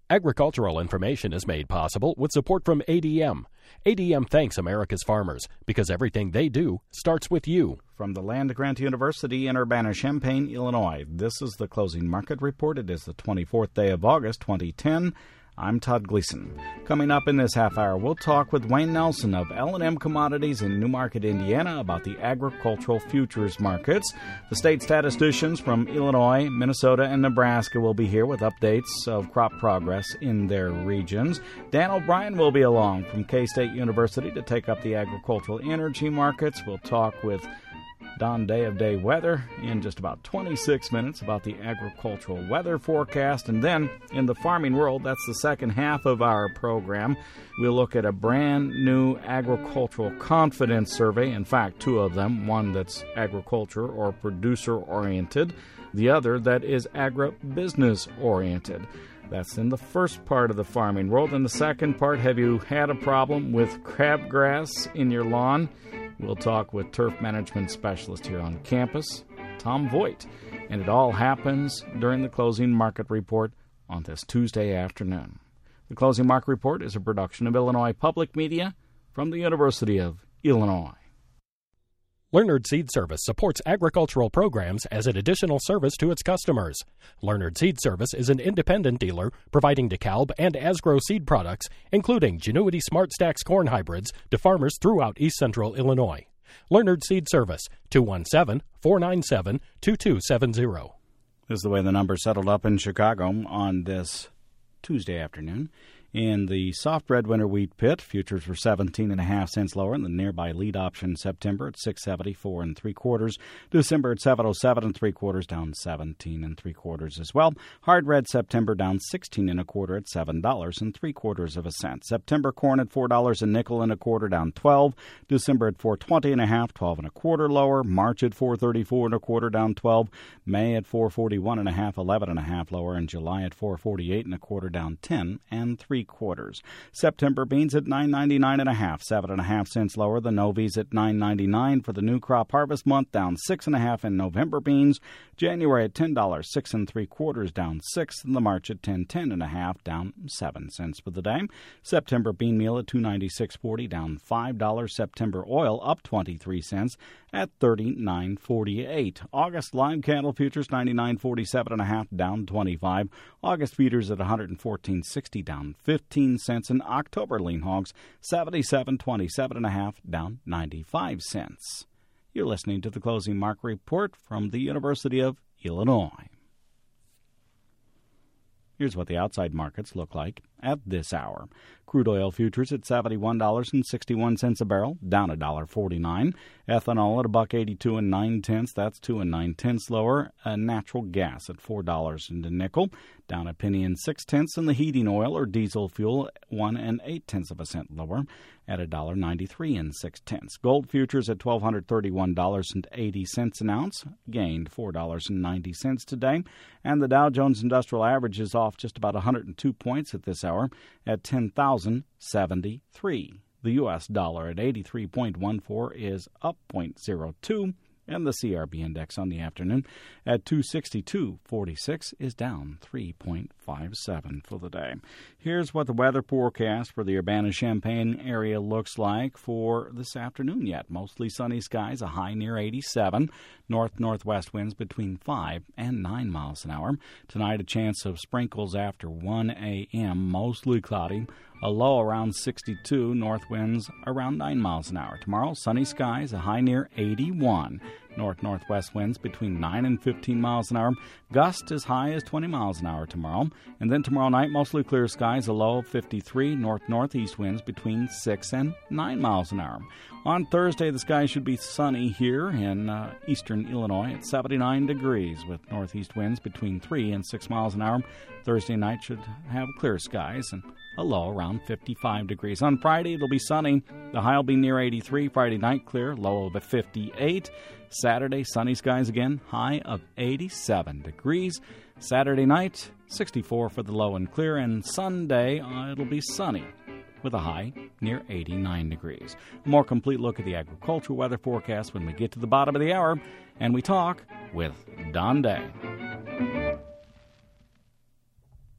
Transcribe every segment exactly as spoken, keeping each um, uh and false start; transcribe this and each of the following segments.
Agricultural information is made possible with support from A D M. A D M thanks America's farmers because everything they do starts with you. From the land-grant University in Urbana-Champaign, Illinois, this is the Closing Market Report. It is the twenty-fourth day of August, twenty ten. I'm Todd Gleason. Coming up in this half hour, we'll talk with Wayne Nelson of L and M Commodities in Newmarket, Indiana, about the agricultural futures markets. The state statisticians from Illinois, Minnesota, and Nebraska will be here with updates of crop progress in their regions. Dan O'Brien will be along from K-State University to take up the agricultural energy markets. We'll talk with Don Day of Day Weather in just about twenty-six minutes about the agricultural weather forecast. And then in the farming world, that's the second half of our program, we'll look at a brand new agricultural confidence survey. In fact, two of them, one that's agriculture or producer oriented, the other that is agribusiness oriented. That's in the first part of the farming world. In the second part, have you had a problem with crabgrass in your lawn? We'll talk with turf management specialist here on campus, Tom Voigt. And it all happens during the Closing Market Report on this Tuesday afternoon. The Closing Market Report is a production of Illinois Public Media from the University of Illinois. Leonard Seed Service supports agricultural programs as an additional service to its customers. Leonard Seed Service is an independent dealer providing DeKalb and Asgrow seed products, including Genuity Smart Stacks corn hybrids, to farmers throughout east central Illinois. Leonard Seed Service, two one seven, four nine seven, two two seven zero. This is the way the numbers settled up in Chicago on this Tuesday afternoon. In the soft red winter wheat pit, futures were seventeen and a half cents lower, and the nearby lead option September at six seventy-four and three quarters. December at seven oh seven and three quarters, down seventeen and three quarters as well. Hard red September down sixteen and a quarter at seven dollars and three quarters of a cent. September corn at four dollars a nickel and a quarter, down twelve. December at four twenty and a half, twelve and a quarter lower. March at four thirty-four and a quarter, down twelve. May at four forty-one and a half, eleven and a half lower, and July at four forty-eight and a quarter, down ten and three quarters. September beans at nine ninety-nine and a half, seven and a half cents lower. The Novies at nine ninety-nine for the new crop harvest month, down six and a half in November beans. January at ten dollars, six and three quarters, down six, and the March at ten ten and a half, down seven cents for the day. September bean meal at two ninety-six forty, down five dollars. September oil up twenty-three cents at thirty-nine forty-eight. August live cattle futures ninety-nine forty-seven and a half, down twenty-five. August feeders at one fourteen sixty, down fifteen cents. And October lean hogs seventy-seven twenty-seven and a half, down ninety-five cents. You're listening to the Closing Market Report from the University of Illinois. Here's what the outside markets look like at this hour. Crude oil futures at seventy-one dollars and sixty-one cents a barrel, down one dollar forty-nine. Ethanol at a buck eighty-two and nine tenths, that's two and nine tenths lower. Uh, natural gas at four dollars and a nickel, down a penny and six tenths. And the heating oil or diesel fuel one and eight tenths of a cent lower at a dollar ninety-three and six tenths. Gold futures at twelve thirty-one dollars and eighty cents an ounce, gained four dollars and ninety cents today. And the Dow Jones Industrial Average is off just about one hundred two points at this hour at ten thousand seventy-three. The U S dollar at eighty-three point one four is up zero point zero two, and the C R B index on the afternoon at two sixty-two forty-six is down three point five seven for the day. Here's what the weather forecast for the Urbana-Champaign area looks like for this afternoon yet. Mostly sunny skies, a high near eighty-seven. North-northwest winds between five and nine miles an hour. Tonight, a chance of sprinkles after one a.m., mostly cloudy. A low around sixty-two, north winds around nine miles an hour. Tomorrow, sunny skies, a high near eighty-one. North-northwest winds between nine and fifteen miles an hour. Gusts as high as twenty miles an hour tomorrow. And then tomorrow night, mostly clear skies, a low of fifty-three. North-northeast winds between six and nine miles an hour. On Thursday, the sky should be sunny here in uh, eastern Illinois at seventy-nine degrees with northeast winds between three and six miles an hour. Thursday night should have clear skies and a low around fifty-five degrees. On Friday, it'll be sunny. The high will be near eighty-three. Friday night, clear, low of fifty-eight. Saturday, sunny skies again, high of eighty-seven degrees. Saturday night, sixty-four for the low and clear. And Sunday, uh, it'll be sunny with a high near eighty-nine degrees. A more complete look at the agricultural weather forecast when we get to the bottom of the hour, and we talk with Don Day.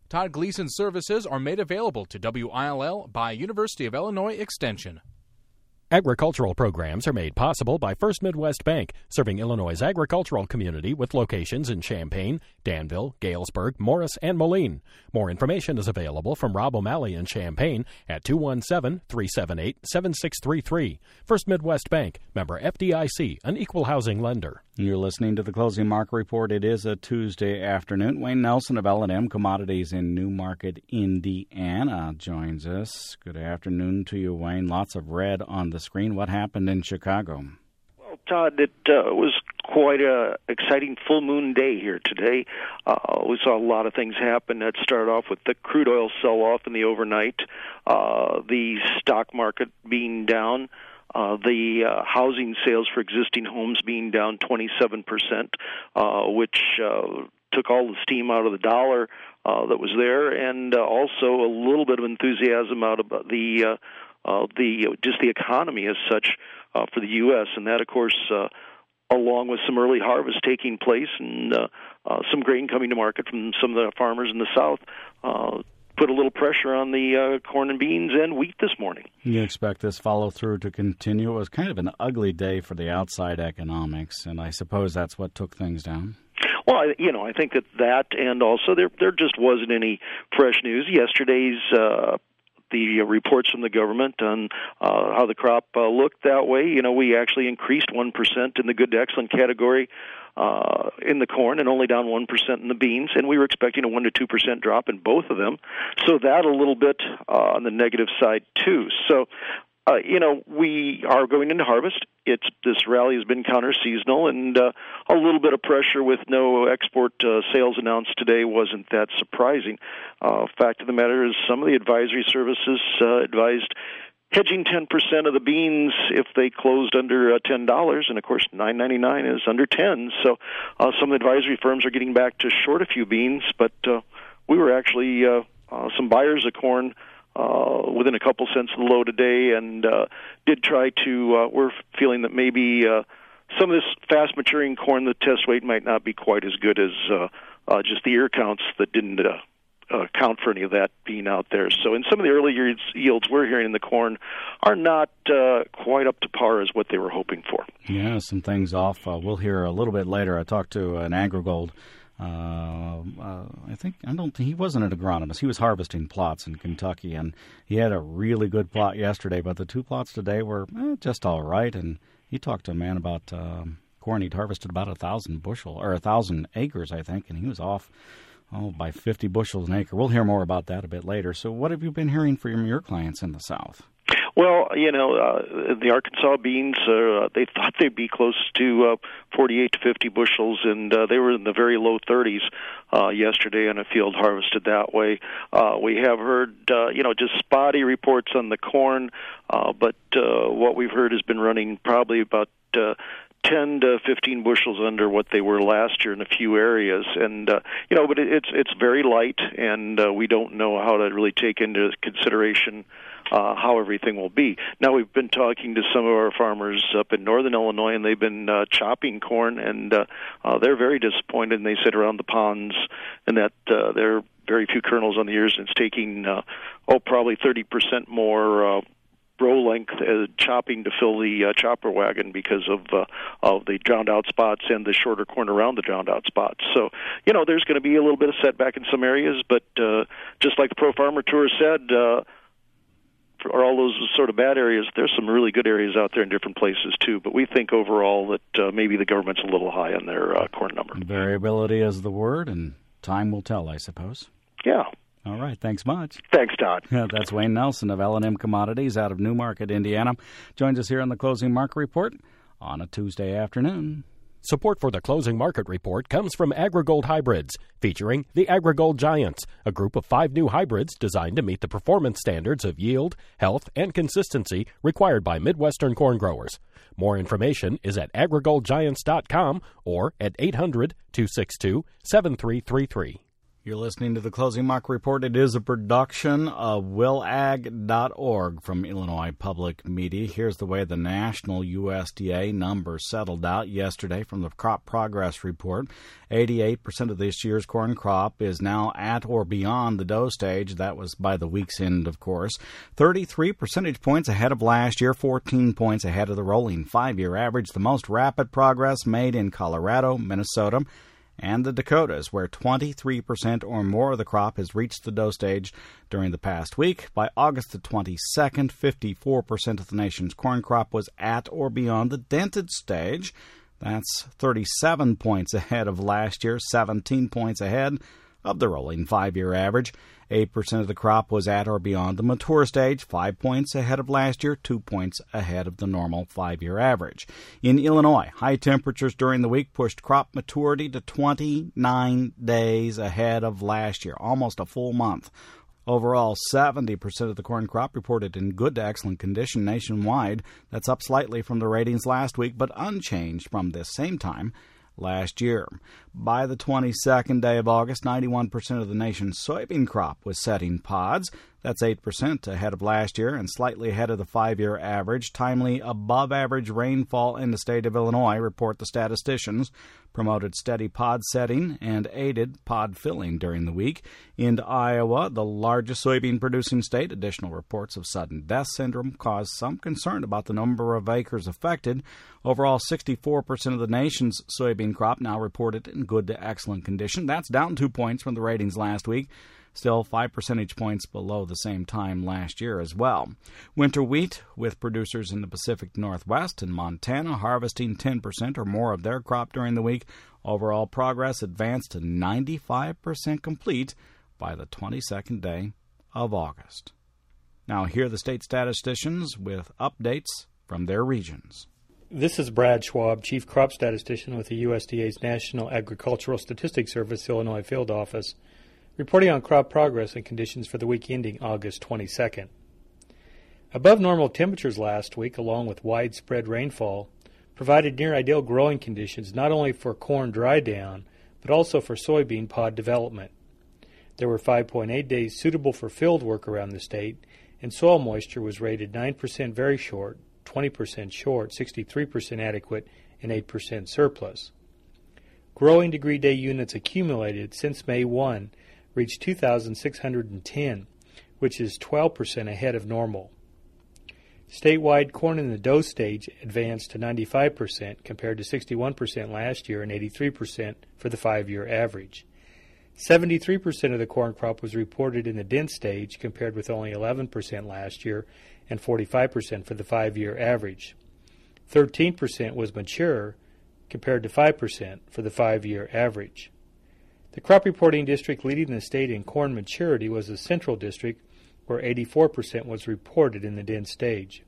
Todd Gleason services are made available to W I L L by University of Illinois Extension. Agricultural programs are made possible by First Midwest Bank, serving Illinois' agricultural community with locations in Champaign, Danville, Galesburg, Morris, and Moline. More information is available from Rob O'Malley in Champaign at two one seven, three seven eight, seven six three three. First Midwest Bank, member F D I C, an equal housing lender. You're listening to the Closing Market Report. It is a Tuesday afternoon. Wayne Nelson of L and M Commodities in Newmarket, Indiana, joins us. Good afternoon to you, Wayne. Lots of red on the screen. What happened in Chicago? Well, Todd, it uh, was quite a exciting full moon day here today. Uh, we saw a lot of things happen. It started off with the crude oil sell-off in the overnight, uh, the stock market being down, Uh, the uh, housing sales for existing homes being down twenty-seven percent, uh, which uh, took all the steam out of the dollar uh, that was there, and uh, also a little bit of enthusiasm out of the uh, uh, the just the economy as such uh, for the U S, and that, of course, uh, along with some early harvest taking place and uh, uh, some grain coming to market from some of the farmers in the South, uh, put a little pressure on the uh, corn and beans and wheat this morning. You expect this follow-through to continue? It was kind of an ugly day for the outside economics, and I suppose that's what took things down. Well, I, you know, I think that that and also there there just wasn't any fresh news. Yesterday's uh, the reports from the government on uh, how the crop uh, looked that way. You know, we actually increased one percent in the good to excellent category Uh, in the corn and only down one percent in the beans, and we were expecting a one to two percent drop in both of them. So that a little bit uh, on the negative side, too. So, uh, you know, we are going into harvest. It's This rally has been counter-seasonal, and uh, a little bit of pressure with no export uh, sales announced today wasn't that surprising. Uh, fact of the matter is some of the advisory services uh, advised hedging ten percent of the beans if they closed under uh, ten dollars, and of course nine ninety-nine is under ten. So uh, some of the advisory firms are getting back to short a few beans, but uh, we were actually uh, uh, some buyers of corn uh, within a couple cents of the low today, and uh, did try to, uh, we're feeling that maybe uh, some of this fast-maturing corn, the test weight might not be quite as good as uh, uh, just the ear counts that didn't uh, Uh, account for any of that being out there. So in some of the early yields, yields we're hearing in the corn are not uh, quite up to par as what they were hoping for. Yeah, some things off. Uh, we'll hear a little bit later. I talked to an AgriGold. Uh, uh, I think I don't think he wasn't an agronomist. He was harvesting plots in Kentucky, and he had a really good plot yesterday. But the two plots today were eh, just all right. And he talked to a man about uh, corn. He'd harvested about a thousand bushel or a thousand acres, I think, and he was off. Oh, by fifty bushels an acre. We'll hear more about that a bit later. So what have you been hearing from your clients in the South? Well, you know, uh, the Arkansas beans, uh, they thought they'd be close to uh, forty-eight to fifty bushels, and uh, they were in the very low thirties uh, yesterday on a field harvested that way. Uh, we have heard, uh, you know, just spotty reports on the corn, uh, but uh, what we've heard has been running probably about uh, ten to fifteen bushels under what they were last year in a few areas, and uh, you know, but it, it's it's very light, and uh, we don't know how to really take into consideration uh, how everything will be. Now, we've been talking to some of our farmers up in northern Illinois, and they've been uh, chopping corn, and uh, uh, they're very disappointed. And they sit around the ponds, and that uh, there are very few kernels on the ears, and it's taking uh, oh probably thirty percent more. Uh, row length uh, chopping to fill the uh, chopper wagon because of uh, of the drowned out spots and the shorter corn around the drowned out spots. So, you know, there's going to be a little bit of setback in some areas, but uh, just like the Pro Farmer Tour said, uh, for all those sort of bad areas, there's some really good areas out there in different places too. But we think overall that uh, maybe the government's a little high on their uh, corn number. Variability is the word, and time will tell, I suppose. Yeah. All right, thanks much. Thanks, Todd. That's Wayne Nelson of L and M Commodities out of Newmarket, Indiana. Joins us here on the Closing Market Report on a Tuesday afternoon. Support for the Closing Market Report comes from AgriGold Hybrids, featuring the AgriGold Giants, a group of five new hybrids designed to meet the performance standards of yield, health, and consistency required by Midwestern corn growers. More information is at agrigold giants dot com or at eight hundred, two six two, seven three three three. You're listening to the Closing Market Report. It is a production of will ag dot org from Illinois Public Media. Here's the way the national U S D A numbers settled out yesterday from the Crop Progress Report. eighty-eight percent of this year's corn crop is now at or beyond the dough stage. That was by the week's end, of course. thirty-three percentage points ahead of last year, fourteen points ahead of the rolling five-year average. The most rapid progress made in Colorado, Minnesota, and the Dakotas, where twenty-three percent or more of the crop has reached the dough stage during the past week. By August the twenty-second, fifty-four percent of the nation's corn crop was at or beyond the dented stage. That's thirty-seven points ahead of last year, seventeen points ahead of the rolling five-year average. eight percent of the crop was at or beyond the mature stage, five points ahead of last year, two points ahead of the normal five-year average. In Illinois, high temperatures during the week pushed crop maturity to twenty-nine days ahead of last year, almost a full month. Overall, seventy percent of the corn crop reported in good to excellent condition nationwide. That's up slightly from the ratings last week, but unchanged from this same time last year. By the twenty-second day of August, ninety-one percent of the nation's soybean crop was setting pods. That's eight percent ahead of last year and slightly ahead of the five-year average. Timely above-average rainfall in the state of Illinois, report the statisticians, promoted steady pod setting and aided pod filling during the week. In Iowa, the largest soybean-producing state, additional reports of sudden death syndrome caused some concern about the number of acres affected. Overall, sixty-four percent of the nation's soybean crop now reported in good to excellent condition. That's down two points from the ratings last week. Still five percentage points below the same time last year as well. Winter wheat, with producers in the Pacific Northwest and Montana harvesting ten percent or more of their crop during the week. Overall progress advanced to ninety-five percent complete by the twenty-second day of August. Now here are the state statisticians with updates from their regions. This is Brad Schwab, Chief Crop Statistician with the U S D A's National Agricultural Statistics Service Illinois Field Office, reporting on crop progress and conditions for the week ending August twenty-second. Above normal temperatures last week, along with widespread rainfall, provided near-ideal growing conditions not only for corn dry down, but also for soybean pod development. There were five point eight days suitable for field work around the state, and soil moisture was rated nine percent very short, twenty percent short, sixty-three percent adequate, and eight percent surplus. Growing degree day units accumulated since May first reached two thousand six hundred ten, which is twelve percent ahead of normal. Statewide corn in the dough stage advanced to ninety-five percent compared to sixty-one percent last year and eighty-three percent for the five-year average. seventy-three percent of the corn crop was reported in the dent stage compared with only eleven percent last year and forty-five percent for the five-year average. thirteen percent was mature compared to five percent for the five-year average. The crop reporting district leading the state in corn maturity was the Central District, where eighty-four percent was reported in the dent stage.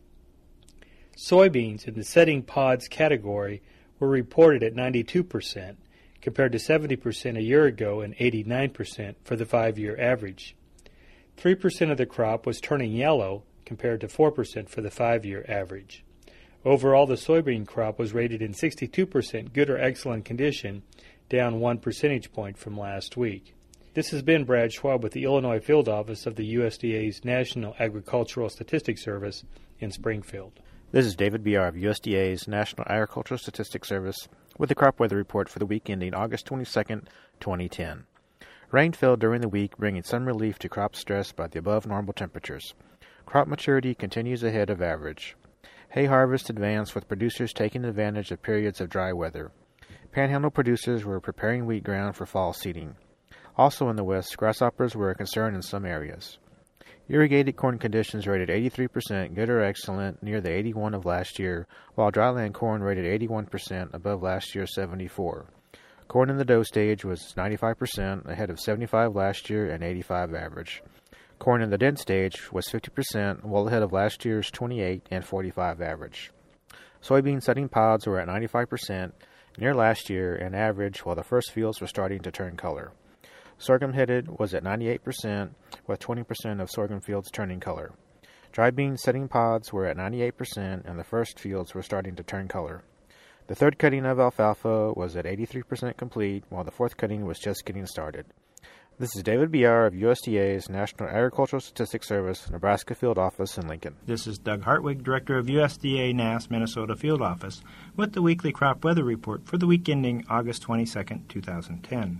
Soybeans in the setting pods category were reported at ninety-two percent, compared to seventy percent a year ago and eighty-nine percent for the five-year average. three percent of the crop was turning yellow, compared to four percent for the five-year average. Overall, the soybean crop was rated in sixty-two percent good or excellent condition, down one percentage point from last week. This has been Brad Schwab with the Illinois Field Office of the U S D A's National Agricultural Statistics Service in Springfield. This is David Biar of U S D A's National Agricultural Statistics Service with the crop weather report for the week ending August twenty-second, twenty ten. Rain fell during the week, bringing some relief to crop stress by the above normal temperatures. Crop maturity continues ahead of average. Hay harvest advanced with producers taking advantage of periods of dry weather. Panhandle producers were preparing wheat ground for fall seeding. Also in the west, grasshoppers were a concern in some areas. Irrigated corn conditions rated eighty-three percent good or excellent, near the eighty-one of last year, while dryland corn rated eighty-one percent above last year's seventy-four. Corn in the dough stage was ninety-five percent ahead of seventy-five last year and eighty-five average. Corn in the dent stage was fifty percent, well ahead of last year's twenty-eight and forty-five average. Soybean setting pods were at ninety-five percent, near last year and average, while the first fields were starting to turn color. Sorghum headed was at ninety-eight percent, with twenty percent of sorghum fields turning color. Dry bean setting pods were at ninety-eight percent, and the first fields were starting to turn color. The third cutting of alfalfa was at eighty-three percent complete, while the fourth cutting was just getting started. This is David Biar of U S D A's National Agricultural Statistics Service, Nebraska Field Office in Lincoln. This is Doug Hartwig, Director of U S D A N A S Minnesota Field Office, with the weekly crop weather report for the week ending August twenty-second, two thousand ten.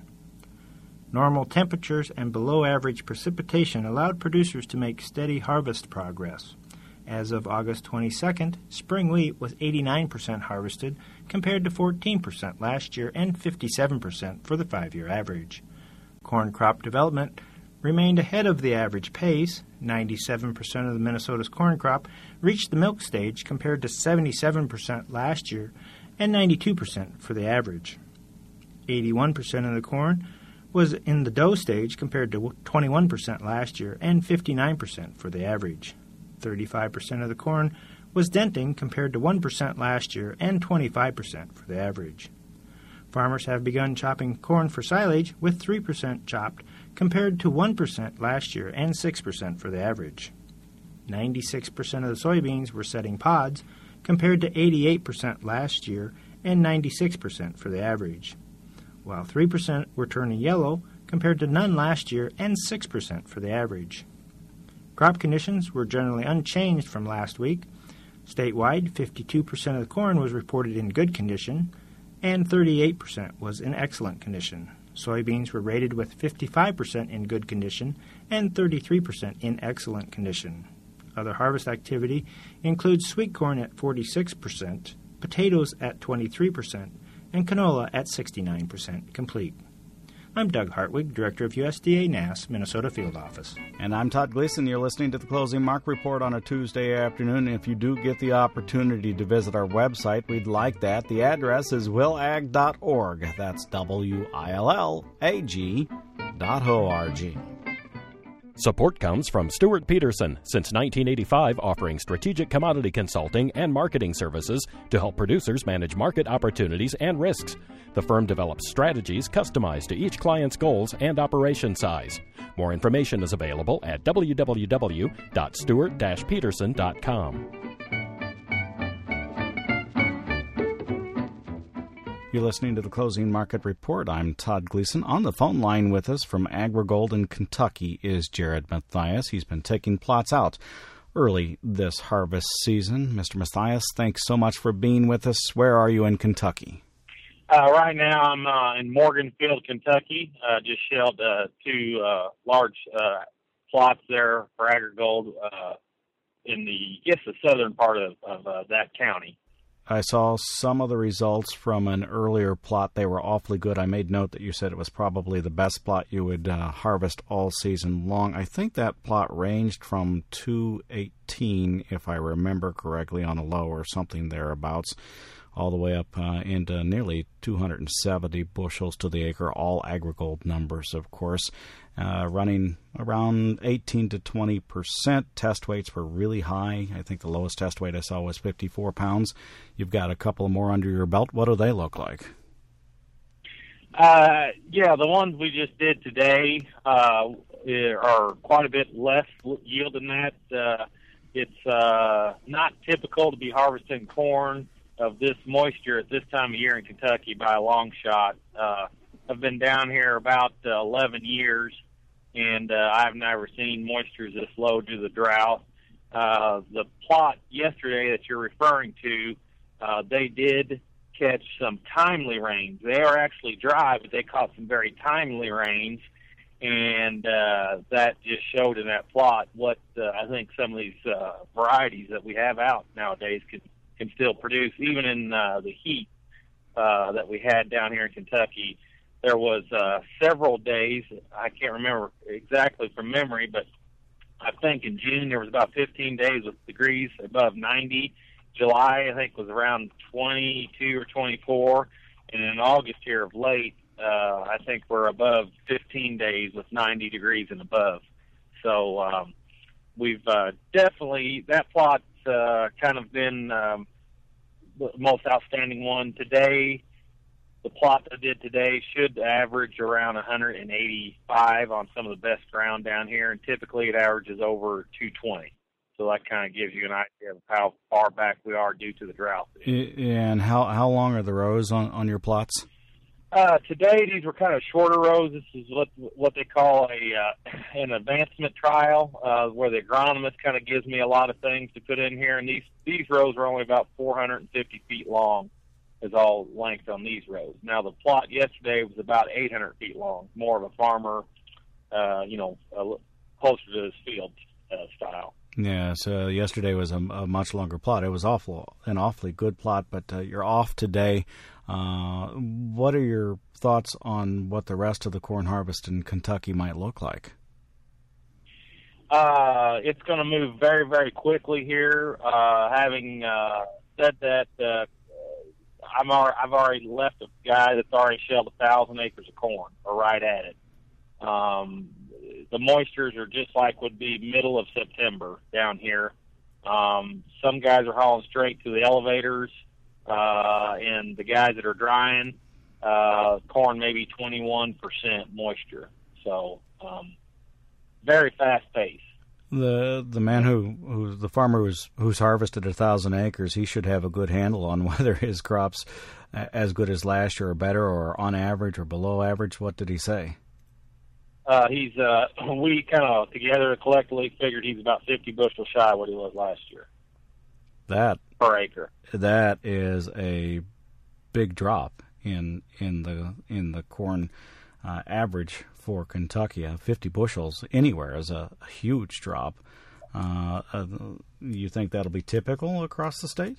Normal temperatures and below-average precipitation allowed producers to make steady harvest progress. As of August twenty-second, spring wheat was eighty-nine percent harvested compared to fourteen percent last year and fifty-seven percent for the five-year average. Corn crop development remained ahead of the average pace. ninety-seven percent of the Minnesota's corn crop reached the milk stage compared to seventy-seven percent last year and ninety-two percent for the average. eighty-one percent of the corn was in the dough stage compared to twenty-one percent last year and fifty-nine percent for the average. thirty-five percent of the corn was denting compared to one percent last year and twenty-five percent for the average. Farmers have begun chopping corn for silage with three percent chopped compared to one percent last year and six percent for the average. ninety-six percent of the soybeans were setting pods compared to eighty-eight percent last year and ninety-six percent for the average, while three percent were turning yellow compared to none last year and six percent for the average. Crop conditions were generally unchanged from last week. Statewide, fifty-two percent of the corn was reported in good condition, and thirty-eight percent was in excellent condition. Soybeans were rated with fifty-five percent in good condition and thirty-three percent in excellent condition. Other harvest activity includes sweet corn at forty-six percent, potatoes at twenty-three percent, and canola at sixty-nine percent complete. I'm Doug Hartwig, Director of U S D A N A S Minnesota Field Office. And I'm Todd Gleason. You're listening to the Closing Mark Report on a Tuesday afternoon. If you do get the opportunity to visit our website, we'd like that. The address is will ag dot org. That's W I L L A G dot O R G. Support comes from Stuart Peterson, since nineteen eighty-five offering strategic commodity consulting and marketing services to help producers manage market opportunities and risks. The firm develops strategies customized to each client's goals and operation size. More information is available at w w w dot stuart dash peterson dot com. You're listening to the Closing Market Report. I'm Todd Gleason. On the phone line with us from AgriGold in Kentucky is Jared Mathias. He's been taking plots out early this harvest season. Mister Mathias, thanks so much for being with us. Where are you in Kentucky? Uh, right now I'm uh, in Morganfield, Kentucky. Uh, just shelled uh, two uh, large uh, plots there for AgriGold uh, in the, I guess, the southern part of, of uh, that county. I saw some of the results from an earlier plot. They were awfully good. I made note that you said it was probably the best plot you would uh, harvest all season long. I think that plot ranged from two eighteen, if I remember correctly, on a low or something thereabouts, all the way up uh, into nearly two hundred seventy bushels to the acre, all AgriGold numbers, of course, uh, running around eighteen to twenty percent. Test weights were really high. I think the lowest test weight I saw was fifty-four pounds. You've got a couple more under your belt. What do they look like? Uh, yeah, the ones we just did today uh, are quite a bit less yield than that. Uh, it's uh, not typical to be harvesting corn of this moisture at this time of year in Kentucky by a long shot. Uh, I've been down here about uh, eleven years, and uh, I've never seen moisture this low due to the drought. Uh, the plot yesterday that you're referring to, uh, they did catch some timely rains. They are actually dry, but they caught some very timely rains, and uh, that just showed in that plot what uh, I think some of these uh, varieties that we have out nowadays can can still produce, even in uh, the heat uh, that we had down here in Kentucky. There was uh, several days, I can't remember exactly from memory, but I think in June there was about fifteen days with degrees above ninety. July, I think, was around twenty-two or twenty-four. And in August here of late, uh, I think we're above fifteen days with ninety degrees and above. So um, we've uh, definitely, that plot's uh, kind of been um, the most outstanding one. Today, the plot I did today should average around one hundred eighty-five on some of the best ground down here, and typically it averages over two twenty. So that kind of gives you an idea of how far back we are due to the drought. And how how long are the rows on, on your plots? Uh, today, these were kind of shorter rows. This is what what they call a uh, an advancement trial, uh, where the agronomist kind of gives me a lot of things to put in here. And these these rows are only about four hundred fifty feet long, is all length on these rows. Now, the plot yesterday was about eight hundred feet long, more of a farmer, uh, you know, uh, closer to his field uh, style. Yeah, so yesterday was a, a much longer plot. It was awful, an awfully good plot, but uh, you're off today. Uh, what are your thoughts on what the rest of the corn harvest in Kentucky might look like? Uh, it's going to move very, very quickly here. Uh, having uh, said that, uh, I'm already, I've already left a guy that's already shelled a thousand acres of corn, or right at it. Um, the moistures are just like would be middle of September down here. Um, some guys are hauling straight to the elevators, uh, and the guys that are drying, uh, corn maybe twenty-one percent moisture. So, um, very fast pace. The the man who, who the farmer who's who's harvested a thousand acres, he should have a good handle on whether his crops as good as last year or better, or on average or below average. What did he say? Uh, he's uh, we kind of together collectively figured he's about fifty bushels shy of what he was last year. That per acre. That is a big drop in in the in the corn uh, average for Kentucky. Uh, fifty bushels anywhere is a, a huge drop. Uh, uh, you think that'll be typical across the state?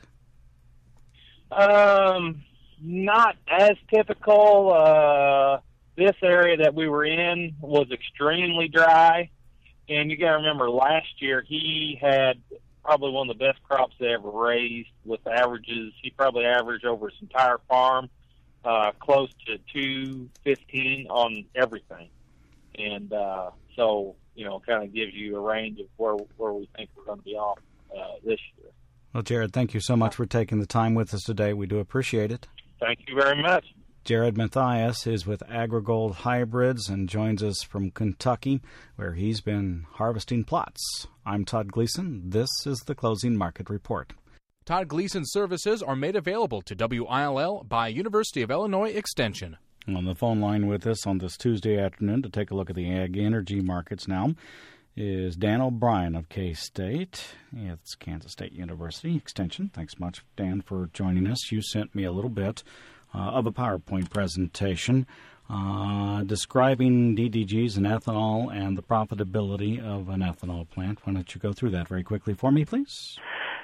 Um, not as typical. Uh, this area that we were in was extremely dry, and you got to remember last year he had probably one of the best crops they ever raised. With averages, he probably averaged over his entire farm uh, close to two fifteen on everything, and uh, so you know, kind of gives you a range of where where we think we're going to be off uh, this year. Well, Jared, thank you so much for taking the time with us today. We do appreciate it. Thank you very much. Jared Mathias is with AgriGold Hybrids and joins us from Kentucky, where he's been harvesting plots. I'm Todd Gleason. This is the Closing Market Report. Todd Gleason services are made available to W I L L by University of Illinois Extension. On the phone line with us on this Tuesday afternoon to take a look at the ag energy markets now is Dan O'Brien of K-State. It's Kansas State University Extension. Thanks much, Dan, for joining us. You sent me a little bit uh, of a PowerPoint presentation uh, describing D D Gs and ethanol and the profitability of an ethanol plant. Why don't you go through that very quickly for me, please?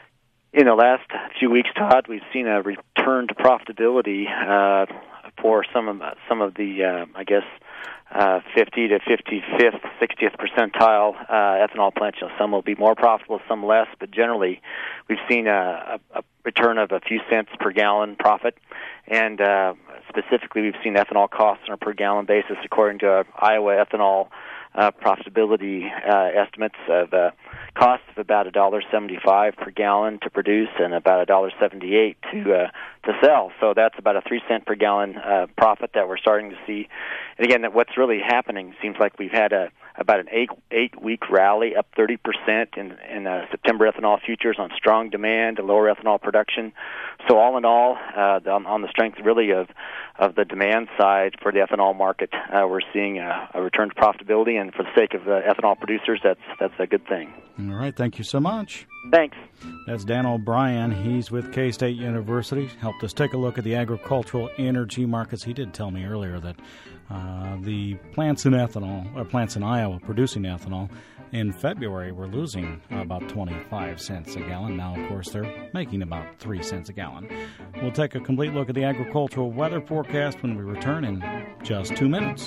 In the last few weeks, Todd, we've seen a return to profitability uh, for some of some of the, uh, I guess, uh, fifty to fifty-fifth, sixtieth percentile uh, ethanol plants. You know, some will be more profitable, some less, but generally, we've seen a, a, a return of a few cents per gallon profit, and uh, specifically, we've seen ethanol costs on a per gallon basis, according to Iowa ethanol uh, profitability uh, estimates of uh, costs of about a dollar seventy-five per gallon to produce, and about a dollar seventy-eight to uh, to sell. So that's about a three cent per gallon uh, profit that we're starting to see. And again, that what's really happening seems like we've had a about an eight eight week rally, up thirty percent in in uh, September ethanol futures on strong demand and lower ethanol production. So all in all, uh, on, on the strength really of of the demand side for the ethanol market, uh, we're seeing a, a return to profitability, and for the sake of the ethanol producers, that's that's a good thing. All right, thank you so much. Thanks. That's Dan O'Brien. He's with K-State University. Helped us take a look at the agricultural energy markets. He did tell me earlier that uh, the plants in ethanol, or plants in Iowa producing ethanol, in February were losing about twenty-five cents a gallon. Now, of course, they're making about three cents a gallon. We'll take a complete look at the agricultural weather forecast when we return in just two minutes.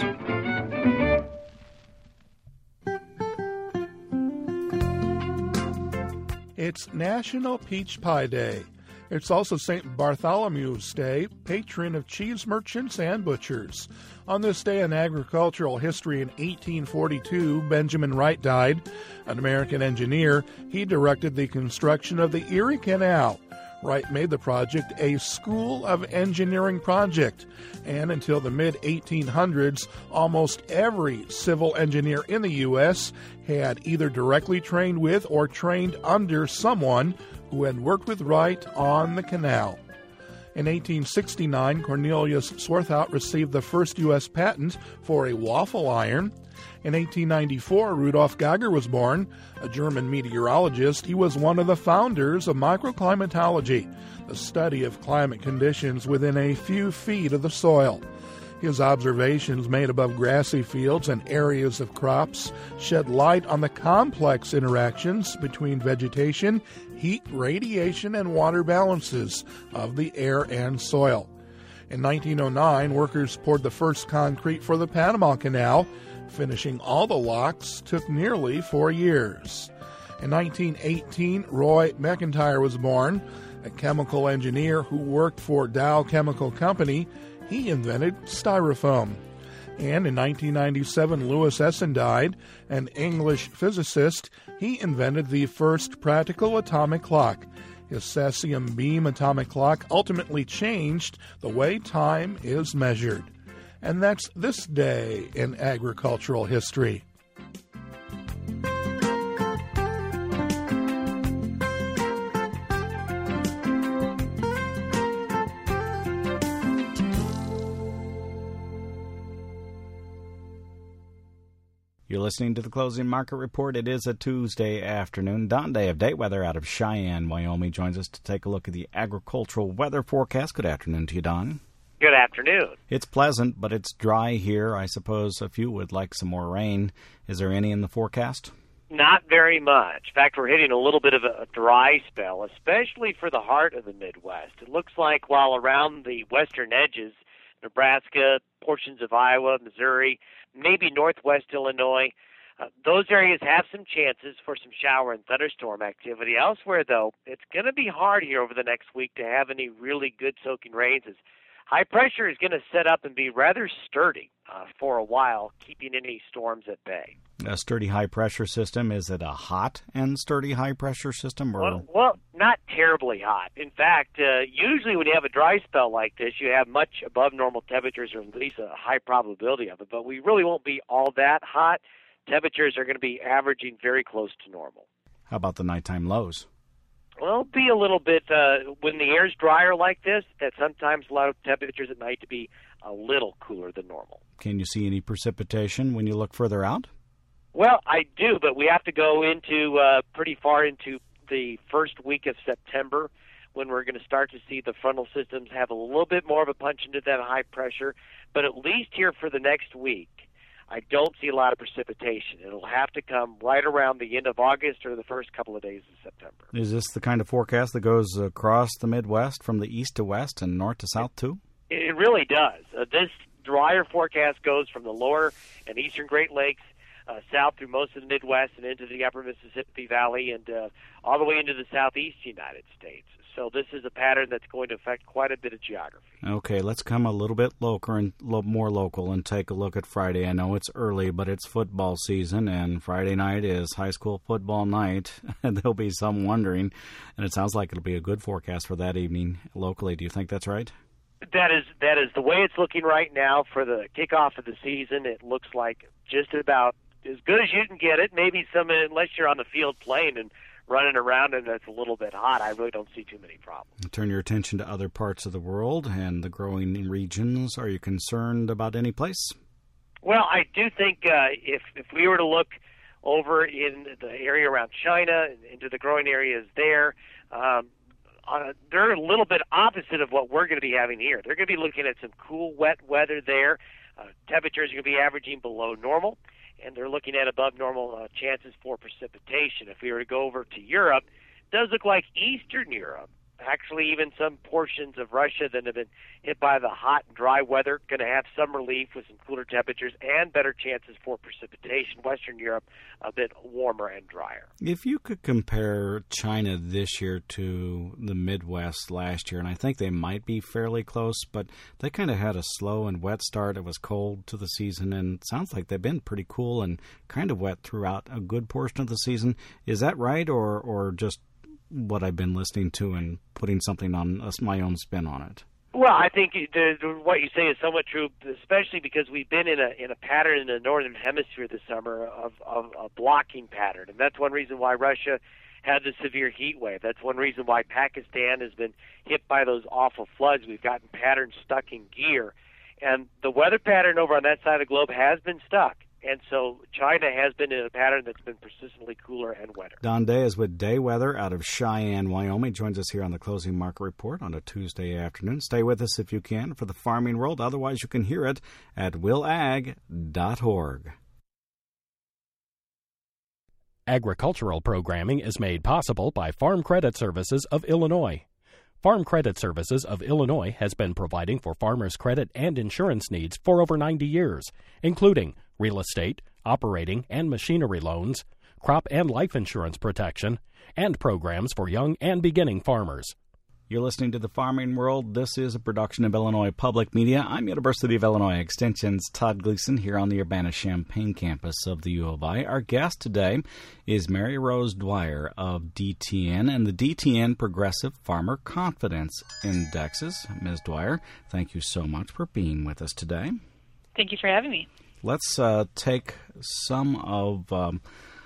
It's National Peach Pie Day. It's also Saint Bartholomew's Day, patron of cheese merchants and butchers. On this day in agricultural history in eighteen forty-two, Benjamin Wright died. An American engineer, he directed the construction of the Erie Canal. Wright made the project a school of engineering project, and until the mid eighteen hundreds, almost every civil engineer in the U S had either directly trained with or trained under someone who had worked with Wright on the canal. In eighteen sixty-nine, Cornelius Swarthout received the first U S patent for a waffle iron. In eighteen ninety-four, Rudolf Geiger was born, a German meteorologist. He was one of the founders of microclimatology, the study of climate conditions within a few feet of the soil. His observations made above grassy fields and areas of crops shed light on the complex interactions between vegetation, heat, radiation, and water balances of the air and soil. In nineteen oh nine, workers poured the first concrete for the Panama Canal. Finishing all the locks took nearly four years. In nineteen eighteen, Roy McIntyre was born, a chemical engineer who worked for Dow Chemical Company. He invented styrofoam. And in nineteen ninety-seven, Louis Essen died, an English physicist. He invented the first practical atomic clock. His cesium beam atomic clock ultimately changed the way time is measured. And that's this day in agricultural history. You're listening to the Closing Market Report. It is a Tuesday afternoon. Don Day of Day Weather out of Cheyenne, Wyoming, joins us to take a look at the agricultural weather forecast. Good afternoon to you, Don. Good afternoon. It's pleasant, but it's dry here. I suppose a few would like some more rain. Is there any in the forecast? Not very much. In fact, we're hitting a little bit of a dry spell, especially for the heart of the Midwest. It looks like while around the western edges, Nebraska, portions of Iowa, Missouri, maybe northwest Illinois, uh, those areas have some chances for some shower and thunderstorm activity. Elsewhere, though, it's going to be hard here over the next week to have any really good soaking rains, as high pressure is going to set up and be rather sturdy uh, for a while, keeping any storms at bay. A sturdy high-pressure system, is it a hot and sturdy high-pressure system? Or... Well, well, not terribly hot. In fact, uh, usually when you have a dry spell like this, you have much above normal temperatures, or at least a high probability of it, but we really won't be all that hot. Temperatures are going to be averaging very close to normal. How about the nighttime lows? Well, it'll be a little bit, uh, when the air's drier like this, that sometimes allow temperatures at night to be a little cooler than normal. Can you see any precipitation when you look further out? Well, I do, but we have to go into uh, pretty far into the first week of September when we're going to start to see the frontal systems have a little bit more of a punch into that high pressure. But at least here for the next week, I don't see a lot of precipitation. It'll have to come right around the end of August or the first couple of days of September. Is this the kind of forecast that goes across the Midwest from the east to west and north to south too? It really does. Uh, this drier forecast goes from the lower and eastern Great Lakes Uh, south through most of the Midwest and into the upper Mississippi Valley and uh, all the way into the southeast United States. So this is a pattern that's going to affect quite a bit of geography. Okay, let's come a little bit local and lo- more local and take a look at Friday. I know it's early, but it's football season, and Friday night is high school football night. And there'll be some wondering, and it sounds like it'll be a good forecast for that evening locally. Do you think that's right? That is that is the way it's looking right now for the kickoff of the season. It looks like just about as good as you can get it. Maybe some, unless you're on the field playing and running around and it's a little bit hot, I really don't see too many problems. Turn your attention to other parts of the world and the growing regions. Are you concerned about any place? Well, I do think uh, if if we were to look over in the area around China and into the growing areas there, um, uh, they're a little bit opposite of what we're going to be having here. They're going to be looking at some cool, wet weather there. Uh, temperatures are going to be averaging below normal, and they're looking at above normal uh, chances for precipitation. If we were to go over to Europe, it does look like Eastern Europe, actually even some portions of Russia that have been hit by the hot and dry weather, going to have some relief with some cooler temperatures and better chances for precipitation. Western Europe, a bit warmer and drier. If you could compare China this year to the Midwest last year, and I think they might be fairly close, but they kind of had a slow and wet start. It was cold to the season, and it sounds like they've been pretty cool and kind of wet throughout a good portion of the season. Is that right, or, or just what I've been listening to and putting something on uh, my own spin on it? Well, I think the, the, what you say is somewhat true, especially because we've been in a in a pattern in the northern hemisphere this summer of, of a blocking pattern, and that's one reason why Russia had the severe heat wave. That's one reason why Pakistan has been hit by those awful floods. We've gotten patterns stuck in gear. And the weather pattern over on that side of the globe has been stuck. And so China has been in a pattern that's been persistently cooler and wetter. Don Day is with Day Weather out of Cheyenne, Wyoming. Joins us here on the Closing Market Report on a Tuesday afternoon. Stay with us if you can for the Farming World. Otherwise, you can hear it at will ag dot org. Agricultural programming is made possible by Farm Credit Services of Illinois. Farm Credit Services of Illinois has been providing for farmers' credit and insurance needs for over ninety years, including real estate, operating and machinery loans, crop and life insurance protection, and programs for young and beginning farmers. You're listening to The Farming World. This is a production of Illinois Public Media. I'm University of Illinois Extension's Todd Gleason here on the Urbana-Champaign campus of the U of I. Our guest today is Mary Rose Dwyer of D T N and the D T N Progressive Farmer Confidence Indexes. Miz Dwyer, thank you so much for being with us today. Thank you for having me. Let's uh, take some of um,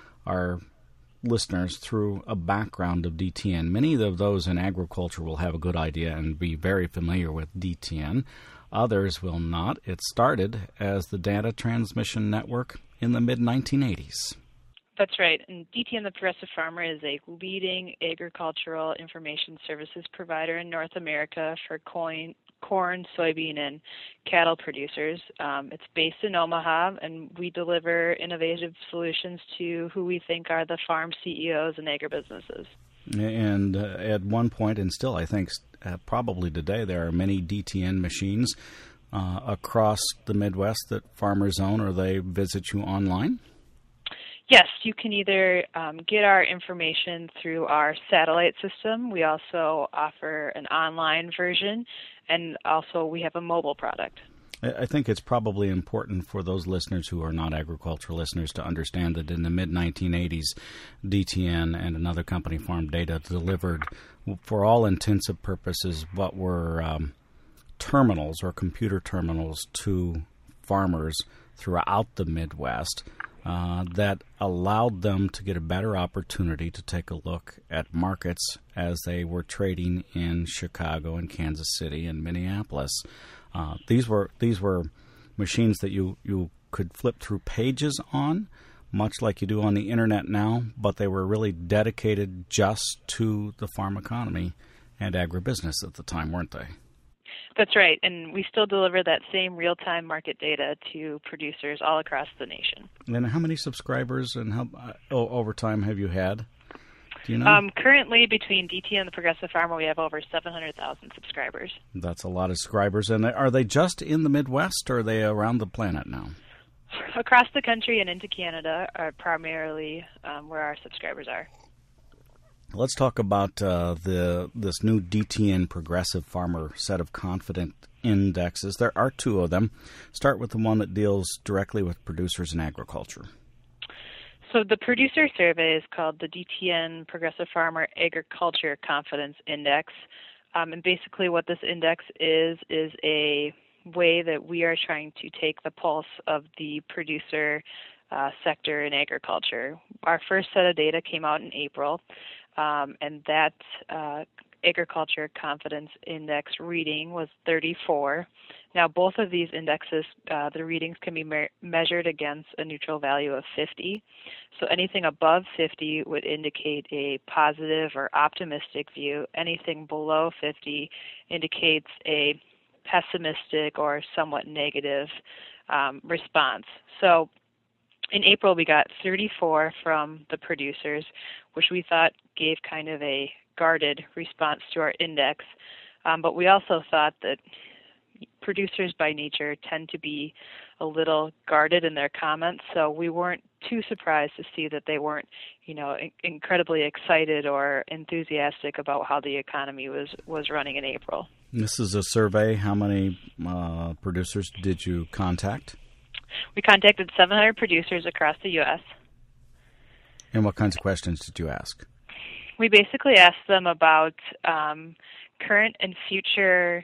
our listeners through a background of D T N. Many of those in agriculture will have a good idea and be very familiar with D T N. Others will not. It started as the Data Transmission Network in the mid nineteen eighties. That's right. And D T N, the Progressive Farmer, is a leading agricultural information services provider in North America for corn, corn, soybean, and cattle producers. Um, it's based in Omaha, and we deliver innovative solutions to who we think are the farm C E Os and agribusinesses. And uh, at one point, and still I think uh, probably today, there are many D T N machines uh, across the Midwest that farmers own, or they visit you online? Yes, you can either um, get our information through our satellite system. We also offer an online version, and also we have a mobile product. I think it's probably important for those listeners who are not agricultural listeners to understand that in the mid nineteen eighties, D T N and another company, Farm Data, delivered, for all intents and purposes, what were um, terminals or computer terminals to farmers throughout the Midwest. Uh, that allowed them to get a better opportunity to take a look at markets as they were trading in Chicago and Kansas City and Minneapolis. Uh, these were these were machines that you, you could flip through pages on, much like you do on the Internet now, but they were really dedicated just to the farm economy and agribusiness at the time, weren't they? That's right, and we still deliver that same real-time market data to producers all across the nation. And how many subscribers and how uh, over time have you had? Do you know? Um, currently, between D T N and the Progressive Farmer, we have over seven hundred thousand subscribers. That's a lot of subscribers. And are they just in the Midwest, or are they around the planet now? Across the country and into Canada are primarily um, where our subscribers are. Let's talk about uh, the this new D T N Progressive Farmer set of confident indexes. There are two of them. Start with the one that deals directly with producers in agriculture. So the producer survey is called the D T N Progressive Farmer Agriculture Confidence Index. Um, and basically what this index is, is a way that we are trying to take the pulse of the producer uh, sector in agriculture. Our first set of data came out in April. Um, and that uh, Agriculture Confidence Index reading was thirty-four. Now, both of these indexes, uh, the readings can be me- measured against a neutral value of fifty. So anything above fifty would indicate a positive or optimistic view. Anything below fifty indicates a pessimistic or somewhat negative um, response. So in April, we got thirty-four from the producers, which we thought gave kind of a guarded response to our index. Um, but we also thought that producers by nature tend to be a little guarded in their comments, so we weren't too surprised to see that they weren't, you know, in- incredibly excited or enthusiastic about how the economy was, was running in April. This is a survey. How many uh, producers did you contact? We contacted seven hundred producers across the U S And what kinds of questions did you ask? We basically asked them about um, current and future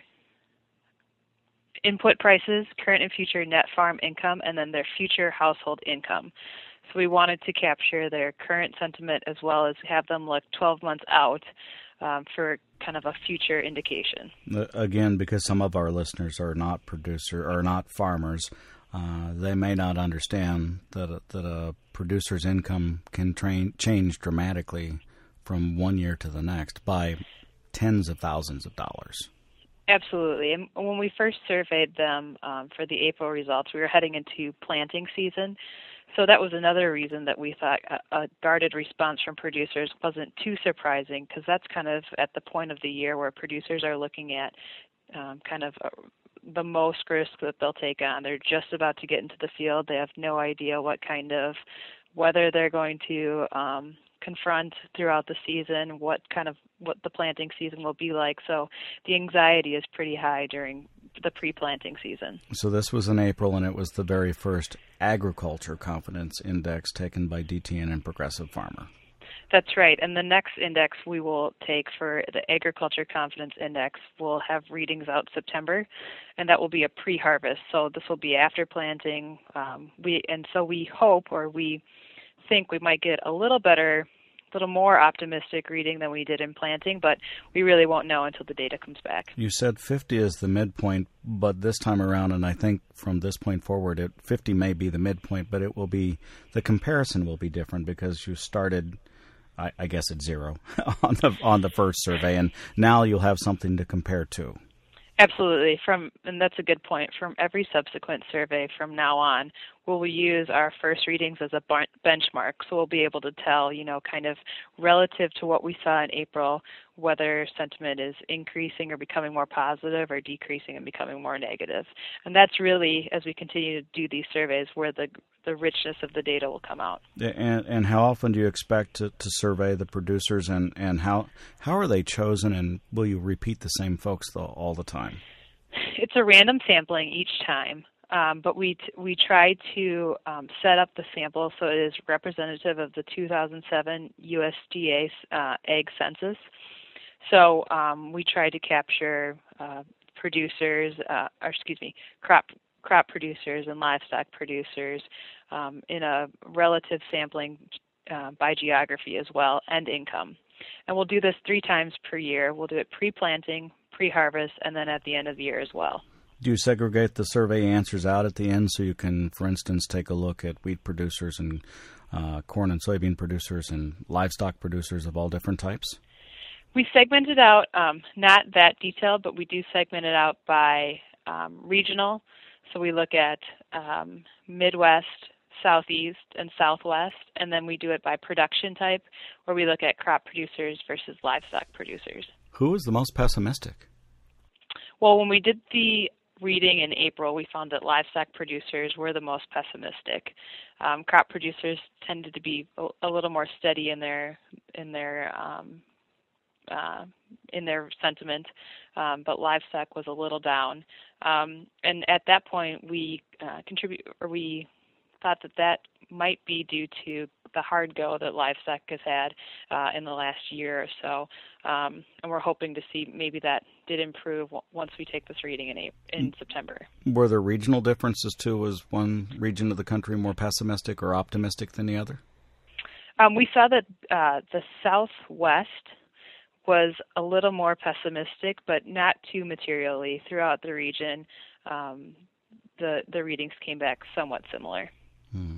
input prices, current and future net farm income, and then their future household income. So we wanted to capture their current sentiment as well as have them look twelve months out um, for kind of a future indication. Again, because some of our listeners are not producer or not farmers, uh, they may not understand that a, that a producer's income can train, change dramatically from one year to the next by tens of thousands of dollars. Absolutely. And when we first surveyed them um, for the April results, we were heading into planting season. So that was another reason that we thought a, a guarded response from producers wasn't too surprising, because that's kind of at the point of the year where producers are looking at um, kind of a, the most risk that they'll take on. They're just about to get into the field. They have no idea what kind of weather they're going to um, confront throughout the season, what kind of what the planting season will be like. So the anxiety is pretty high during the pre-planting season. So this was in April, and it was the very first agriculture confidence index taken by D T N and Progressive Farmer. That's right. And the next index we will take for the Agriculture Confidence Index will have readings out September, and that will be a pre-harvest. So this will be after planting. Um, we and so we hope, or we think, we might get a little better, a little more optimistic reading than we did in planting, but we really won't know until the data comes back. You said fifty is the midpoint, but this time around, and I think from this point forward, it, fifty may be the midpoint, but it will be, the comparison will be different because you started, I, I guess, at zero on the on the first survey, and now you'll have something to compare to. Absolutely. From and that's a good point. From every subsequent survey from now on, we'll use our first readings as a benchmark. So we'll be able to tell, you know, kind of relative to what we saw in April, whether sentiment is increasing or becoming more positive or decreasing and becoming more negative. And that's really, as we continue to do these surveys, where the the richness of the data will come out. And and how often do you expect to, to survey the producers, and, and how how are they chosen, and will you repeat the same folks though, all the time? It's a random sampling each time. Um, but we t- we try to um, set up the sample so it is representative of the two thousand seven U S D A uh, Ag Census. So um, we try to capture uh, producers, uh, or excuse me, crop crop producers and livestock producers um, in a relative sampling uh, by geography as well, and income. And we'll do this three times per year. We'll do it pre-planting, pre-harvest, and then at the end of the year as well. Do you segregate the survey answers out at the end so you can, for instance, take a look at wheat producers and uh, corn and soybean producers and livestock producers of all different types? We segment it out, um, not that detailed, but we do segment it out by um, regional. So we look at um, Midwest, Southeast, and Southwest, and then we do it by production type, where we look at crop producers versus livestock producers. Who is the most pessimistic? Well, when we did the reading in April, we found that livestock producers were the most pessimistic. Um, crop producers tended to be a, a little more steady in their in their um, uh, in their sentiment, um, but livestock was a little down. Um, and at that point, we uh, contribute or we thought that that might be due to the hard go that livestock has had uh, in the last year or so, um, and we're hoping to see maybe that did improve w- once we take this reading in April, in September. Were there regional differences too? Was one region of the country more pessimistic or optimistic than the other? Um, we saw that uh, the Southwest was a little more pessimistic, but not too materially. Throughout the region, um, the the readings came back somewhat similar. Hmm.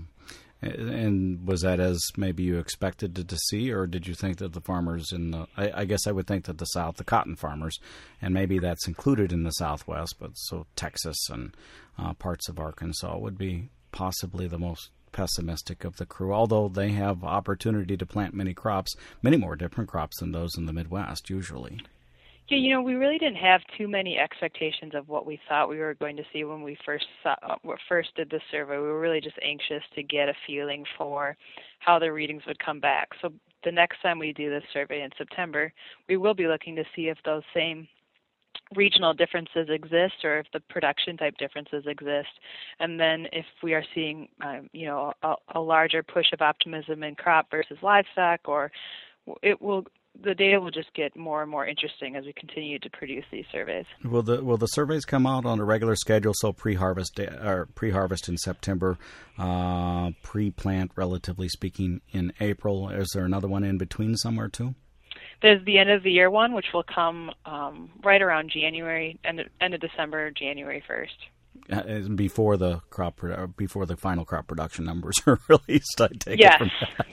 And was that as maybe you expected to, to see, or did you think that the farmers in the, I, I guess I would think that the South, the cotton farmers, and maybe that's included in the Southwest, but so Texas and uh, parts of Arkansas would be possibly the most pessimistic of the crew, although they have opportunity to plant many crops, many more different crops than those in the Midwest usually. Yeah, you know, we really didn't have too many expectations of what we thought we were going to see when we first saw, uh, first did the survey. We were really just anxious to get a feeling for how the readings would come back. So the next time we do this survey in September, we will be looking to see if those same regional differences exist or if the production type differences exist. And then if we are seeing, um, you know, a, a larger push of optimism in crop versus livestock, or it will the data will just get more and more interesting as we continue to produce these surveys. Will the will the surveys come out on a regular schedule? So pre-harvest or pre-harvest in September, uh, pre-plant, relatively speaking, in April. Is there another one in between somewhere too? There's the end of the year one, which will come um, right around January, end of, end of December, January first. Uh, before the crop, before the final crop production numbers are released, I take yes. it from that.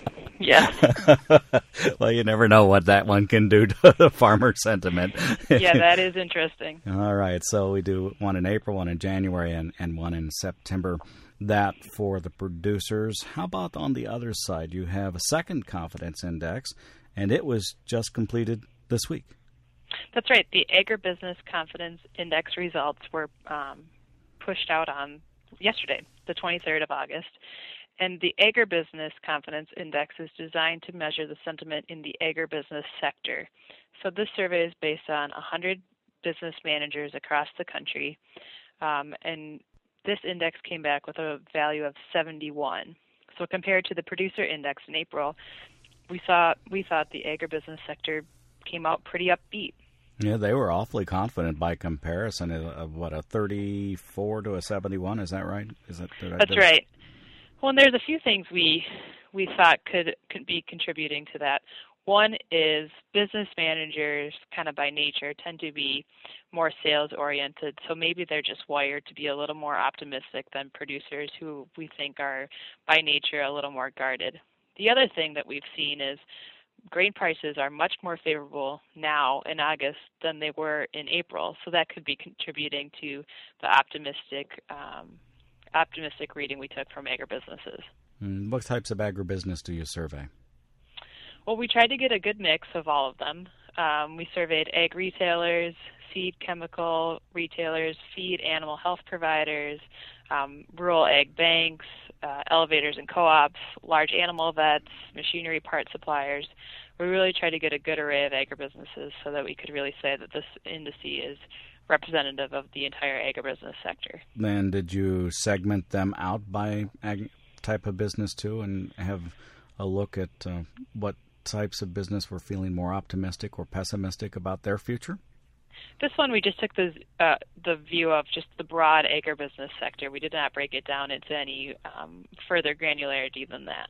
Yes. Well, you never know what that one can do to the farmer sentiment. Yeah, that is interesting. All right, so we do one in April, one in January, and, and one in September. That for the producers. How about on the other side? You have a second confidence index, and it was just completed this week. That's right. The Agribusiness Confidence Index results were um, pushed out on yesterday, the twenty-third of August. And the Agribusiness Confidence Index is designed to measure the sentiment in the agribusiness sector. So this survey is based on one hundred business managers across the country, um, and this index came back with a value of seventy-one. So compared to the producer index in April, we saw we thought the agribusiness sector came out pretty upbeat. Yeah, they were awfully confident by comparison. Of what, a thirty-four to a seventy-one? Is that right? Is that That's right. Well, and there's a few things we we thought could could be contributing to that. One is business managers, kind of by nature, tend to be more sales-oriented, so maybe they're just wired to be a little more optimistic than producers who we think are by nature a little more guarded. The other thing that we've seen is grain prices are much more favorable now in August than they were in April, so that could be contributing to the optimistic um, optimistic reading we took from agribusinesses. Mm, what types of agribusiness do you survey? Well, we tried to get a good mix of all of them. Um, we surveyed ag retailers, seed chemical retailers, feed animal health providers, um, rural ag banks, uh, elevators and co-ops, large animal vets, machinery part suppliers. We really tried to get a good array of agribusinesses so that we could really say that this indice is representative of the entire agribusiness sector. Then did you segment them out by ag- type of business too and have a look at uh, what types of business were feeling more optimistic or pessimistic about their future? This one, we just took the uh, the view of just the broad agribusiness sector. We did not break it down into any um, further granularity than that.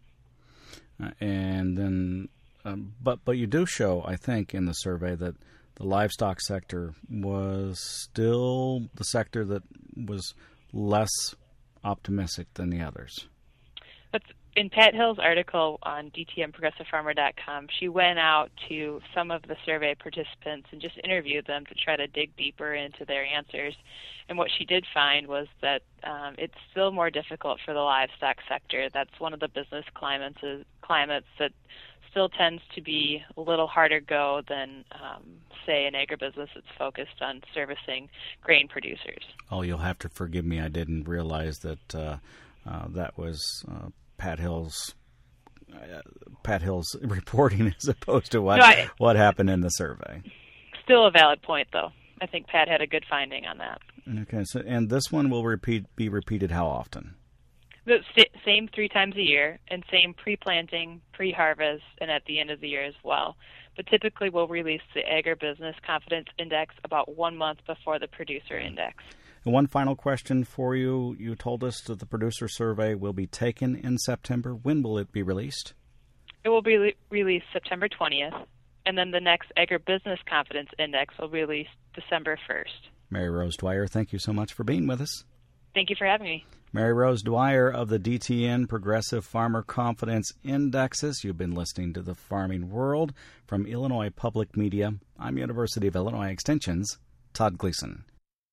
Uh, and then, um, but but you do show, I think, in the survey that the livestock sector was still the sector that was less optimistic than the others. That's in Pat Hill's article on D T M progressive farmer dot com, she went out to some of the survey participants and just interviewed them to try to dig deeper into their answers. And what she did find was that um, it's still more difficult for the livestock sector. That's one of the business climates, climates that still tends to be a little harder go than, um, say, an agribusiness that's focused on servicing grain producers. Oh, you'll have to forgive me. I didn't realize that uh, uh, that was uh, Pat Hill's uh, Pat Hill's reporting as opposed to what no, I, what happened in the survey. Still a valid point, though. I think Pat had a good finding on that. Okay, so and this one will repeat be repeated how often? The same three times a year, and same pre-planting, pre-harvest, and at the end of the year as well. But typically we'll release the Agribusiness Confidence Index about one month before the producer index. And one final question for you. You told us that the producer survey will be taken in September. When will it be released? It will be re- released September twentieth, and then the next Agribusiness Confidence Index will be released December first. Mary Rose Dwyer, thank you so much for being with us. Thank you for having me. Mary Rose Dwyer of the D T N Progressive Farmer Confidence Indexes. You've been listening to The Farming World from Illinois Public Media. I'm University of Illinois Extension's Todd Gleason.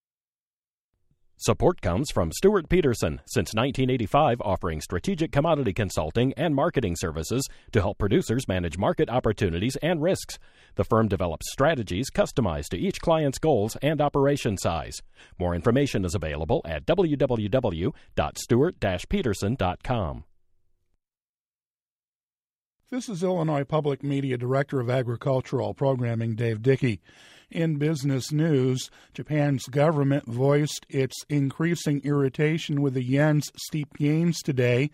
Support comes from Stuart Peterson, since nineteen eighty-five offering strategic commodity consulting and marketing services to help producers manage market opportunities and risks. The firm develops strategies customized to each client's goals and operation size. More information is available at w w w dot stewart dash peterson dot com. This is Illinois Public Media Director of Agricultural Programming, Dave Dickey. In business news, Japan's government voiced its increasing irritation with the yen's steep gains today,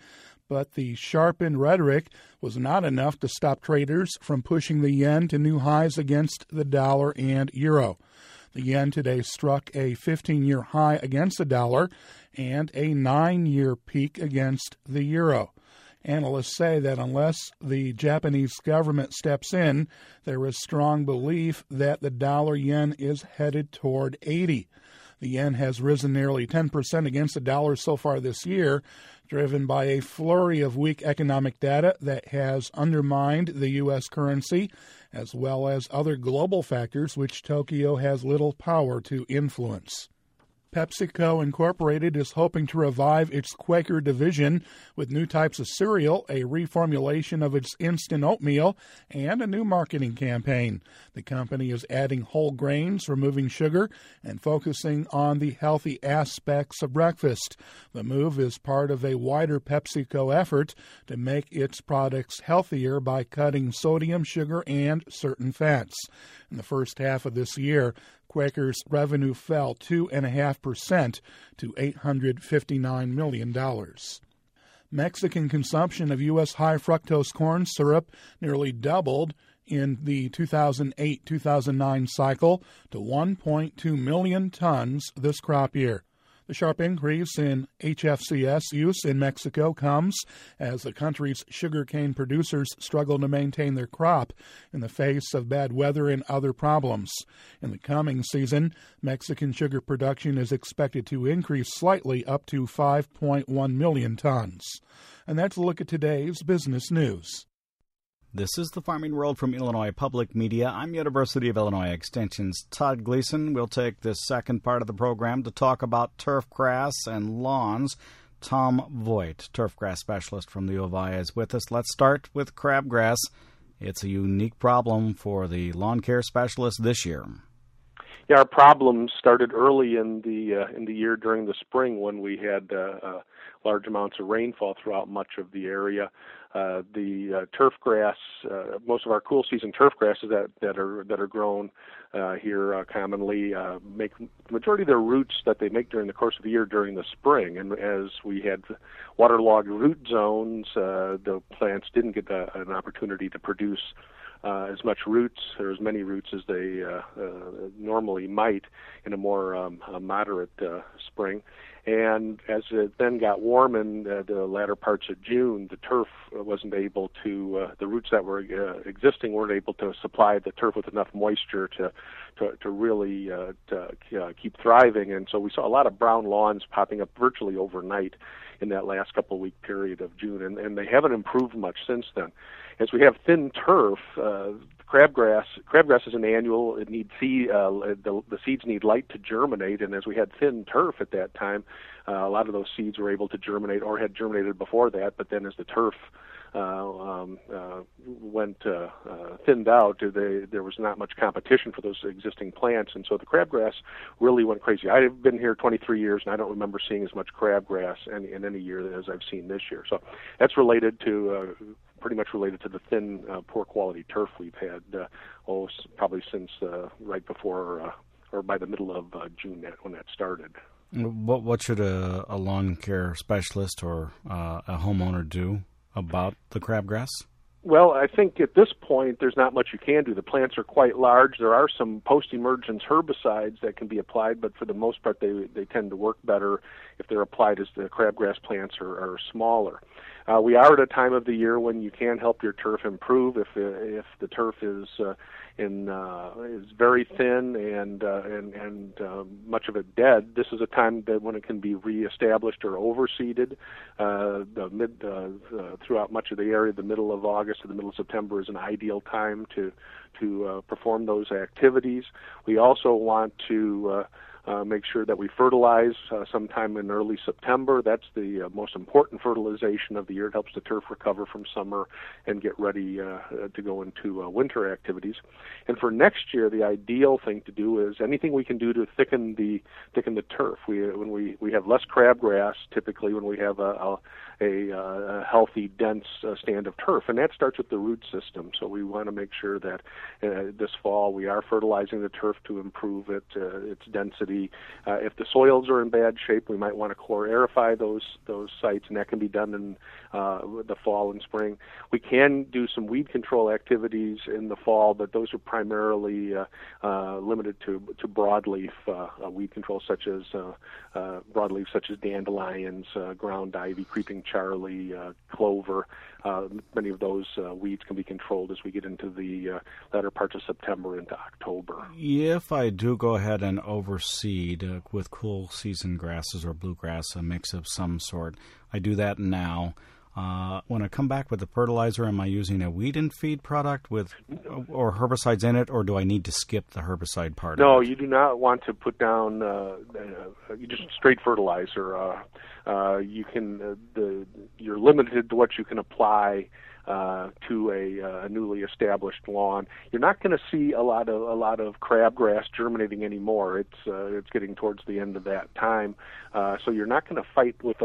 But the sharpened rhetoric was not enough to stop traders from pushing the yen to new highs against the dollar and euro. The yen today struck a fifteen-year high against the dollar and a nine-year peak against the euro. Analysts say that unless the Japanese government steps in, there is strong belief that the dollar-yen is headed toward eighty. The yen has risen nearly ten percent against the dollar so far this year, driven by a flurry of weak economic data that has undermined the U S currency, as well as other global factors which Tokyo has little power to influence. PepsiCo Incorporated is hoping to revive its Quaker division with new types of cereal, a reformulation of its instant oatmeal, and a new marketing campaign. The company is adding whole grains, removing sugar, and focusing on the healthy aspects of breakfast. The move is part of a wider PepsiCo effort to make its products healthier by cutting sodium, sugar, and certain fats. In the first half of this year, Quaker's revenue fell two point five percent to eight hundred fifty-nine million dollars. Mexican consumption of U S high fructose corn syrup nearly doubled in the two thousand eight two thousand nine cycle to one point two million tons this crop year. The sharp increase in H F C S use in Mexico comes as the country's sugarcane producers struggle to maintain their crop in the face of bad weather and other problems. In the coming season, Mexican sugar production is expected to increase slightly up to five point one million tons. And that's a look at today's business news. This is the Farming World from Illinois Public Media. I'm University of Illinois Extension's Todd Gleason. We'll take this second part of the program to talk about turf grass and lawns. Tom Voigt, turf grass specialist from the U of I, is with us. Let's start with crabgrass. It's a unique problem for the lawn care specialist this year. Yeah, our problem started early in the uh, in the year during the spring when we had uh, uh, large amounts of rainfall throughout much of the area. Uh, the uh, turf grass, uh, most of our cool season turf grasses that, that are that are grown uh, here uh, commonly uh, make the majority of their roots that they make during the course of the year during the spring. And as we had waterlogged root zones, uh, the plants didn't get a, an opportunity to produce Uh, as much roots or as many roots as they uh, uh, normally might in a more um, a moderate uh, spring. And as it then got warm in uh, the latter parts of June, the turf wasn't able to, uh, the roots that were uh, existing weren't able to supply the turf with enough moisture to to, to really uh, to, uh, keep thriving. And so we saw a lot of brown lawns popping up virtually overnight in that last couple of week period of June, and, and they haven't improved much since then. As we have thin turf, uh, crabgrass, crabgrass is an annual. It needs seed. Uh, the, the seeds need light to germinate, and as we had thin turf at that time, uh, a lot of those seeds were able to germinate or had germinated before that. But then, as the turf uh, um, uh, went uh, uh, thinned out, they, there was not much competition for those existing plants, and so the crabgrass really went crazy. I've been here twenty-three years, and I don't remember seeing as much crabgrass in, in any year as I've seen this year. So that's related to. Uh, pretty much related to the thin, uh, poor quality turf we've had, uh, oh, probably since uh, right before uh, or by the middle of uh, June that, when that started. What, what should a, a lawn care specialist or uh, a homeowner do about the crabgrass? Well, I think at this point there's not much you can do. The plants are quite large. There are some post-emergence herbicides that can be applied, but for the most part they they tend to work better if they're applied as the crabgrass plants are, are smaller. Uh, we are at a time of the year when you can help your turf improve if uh, if the turf is uh, in uh, is very thin and uh, and and uh, much of it dead. This is a time that when it can be reestablished or overseeded. Uh, the mid uh, uh, throughout much of the area, the middle of August to the middle of September is an ideal time to to uh, perform those activities. We also want to uh, Uh, make sure that we fertilize uh, sometime in early September. That's the uh, most important fertilization of the year. It helps the turf recover from summer and get ready uh, to go into uh, winter activities. And for next year, the ideal thing to do is anything we can do to thicken the thicken the turf. We when we, we have less crabgrass typically when we have a, a a, uh, a healthy, dense uh, stand of turf, and that starts with the root system. So we want to make sure that uh, this fall we are fertilizing the turf to improve it, uh, its density. Uh, if the soils are in bad shape, we might want to core aerify those those sites, and that can be done in uh, the fall and spring. We can do some weed control activities in the fall, but those are primarily uh, uh, limited to to broadleaf uh, uh, weed control, such as uh, uh, broadleaf, such as dandelions, uh, ground ivy, creeping Charlie, uh, clover. Uh, many of those uh, weeds can be controlled as we get into the uh, latter parts of September into October. If I do go ahead and overseed uh, with cool season grasses or bluegrass, a mix of some sort, I do that now. Uh, when I come back with the fertilizer, am I using a weed and feed product with or herbicides in it, or do I need to skip the herbicide part? No, of it? You do not want to put down uh, uh, you just straight fertilizer. Uh, uh, you can uh, the you're limited to what you can apply uh, to a, uh, a newly established lawn. You're not going to see a lot of a lot of crabgrass germinating anymore. It's uh, it's getting towards the end of that time, uh, so you're not going to fight with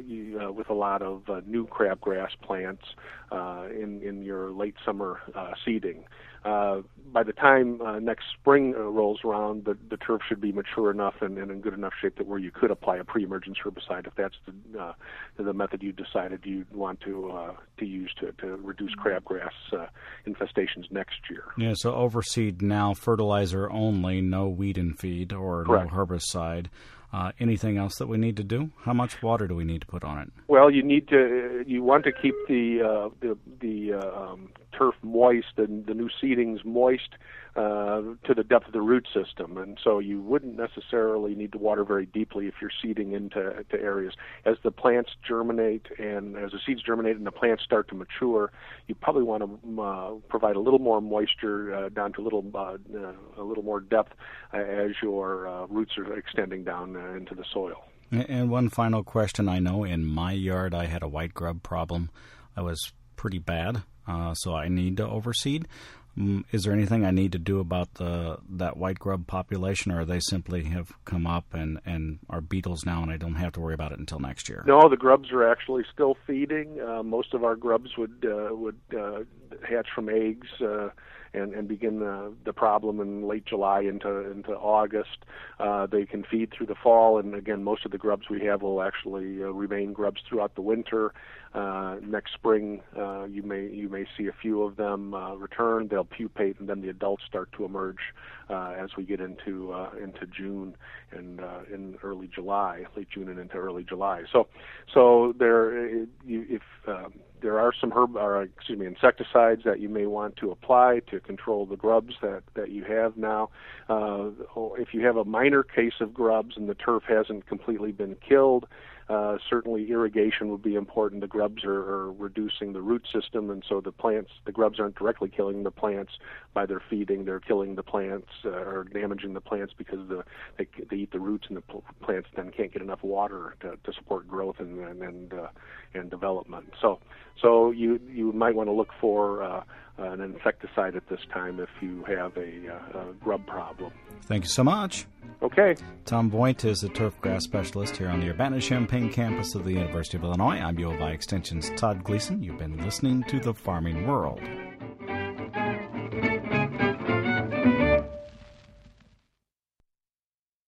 a uh, with a lot of uh, new crabgrass plants uh, in in your late summer uh, seeding. Uh, by the time uh, next spring uh, rolls around, the, the turf should be mature enough and, and in good enough shape that where you could apply a pre-emergence herbicide if that's the, uh, the method you decided you want to uh, to use to, to reduce crabgrass uh, infestations next year. Yeah, so overseed now, fertilizer only, no weed and feed or Correct. no herbicide. Uh, anything else that we need to do? How much water do we need to put on it? Well, you need to you want to keep the uh, the the uh, um, turf moist and the new seedings moist uh, to the depth of the root system, and so you wouldn't necessarily need to water very deeply if you're seeding into to areas. As the plants germinate and as the seeds germinate and the plants start to mature, you probably want to uh, provide a little more moisture uh, down to a little uh, uh, a little more depth uh, as your uh, roots are extending down uh, into the soil. And one final question. I know in my yard I had a white grub problem. I was pretty bad, uh, so I need to overseed. Um, is there anything I need to do about the that white grub population, or they simply have come up and, and are beetles now and I don't have to worry about it until next year? No, the grubs are actually still feeding. Uh, most of our grubs would uh, would uh, hatch from eggs uh, and, and begin the, the problem in late July into into August. Uh, they can feed through the fall, and again, most of the grubs we have will actually uh, remain grubs throughout the winter. Uh, next spring, uh, you may you may see a few of them uh, return. They'll pupate, and then the adults start to emerge uh, as we get into uh, into June and uh, in early July, late June and into early July. So, so there, you, if um, there are some herb, or excuse me, insecticides that you may want to apply to control the grubs that, that you have now. Uh, if you have a minor case of grubs and the turf hasn't completely been killed, Uh, certainly irrigation would be important. The grubs are, are reducing the root system, and so the plants, the grubs aren't directly killing the plants by their feeding. They're killing the plants uh, or damaging the plants because the, they, they eat the roots, and the pl- plants then can't get enough water to, to support growth and and and, uh, and development. So so you you might want to look for uh, an insecticide at this time if you have a, uh, a grub problem. Thank you so much. Okay. Tom Voigt is the turf grass specialist here on the Urbana-Champaign campus of the University of Illinois. I'm U of I Extension's Todd Gleason. You've been listening to The Farming World.